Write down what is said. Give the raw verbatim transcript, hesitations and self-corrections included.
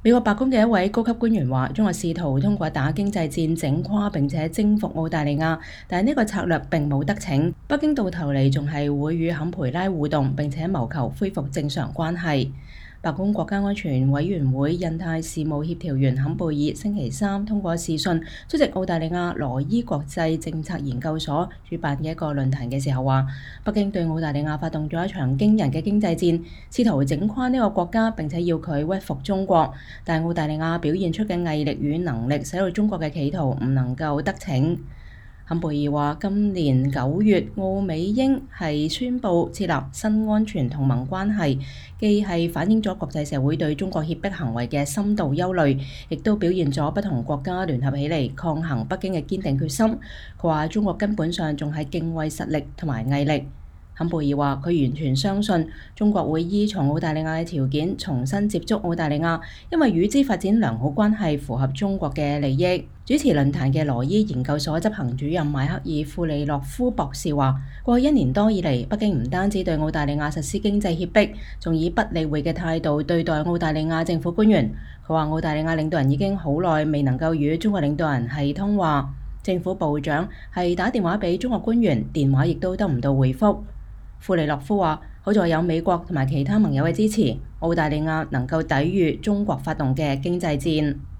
美國白宮嘅一位高級官員話：中國試圖通過打經濟戰整垮並且征服澳大利亞，但係呢個策略並冇得逞。北京到頭嚟仲係會與坎培拉互動，並且謀求恢復正常關係。白宮國家安全委員會印太事務協調員坎貝爾星期三通過視訊出席澳大利亞羅伊國際政策研究所主辦嘅一個論壇嘅時候話：北京對澳大利亞發動咗一場驚人嘅經濟戰，試圖整垮呢個國家並且要佢屈服中國。但澳大利亞表現出嘅毅力與能力，使到中國嘅企圖唔能夠得逞。坎貝爾話：今年九月，澳美英係宣布設立新安全同盟關係，既係反映咗國際社會對中國脅迫行為嘅深度憂慮，亦都表現咗不同國家聯合起嚟抗衡北京嘅堅定決心。佢話：中國根本上仲係敬畏實力同埋毅力。坎貝爾話：佢完全相信中國會依從澳大利亞嘅條件重新接觸澳大利亞，因為與之發展良好關係符合中國嘅利益。主持論壇嘅羅伊研究所執行主任邁克爾庫利諾夫博士話：過去一年多以嚟，北京唔單止對澳大利亞實施經濟脅迫，仲以不理會嘅態度對待澳大利亞政府官員。佢話：澳大利亞領導人已經好耐未能夠與中國領導人係通話，政府部長係打電話俾中國官員，電話亦都得唔到回覆。庫利諾夫話：好在有美國同埋其他盟友嘅支持，澳大利亞能夠抵禦中國發動嘅經濟戰。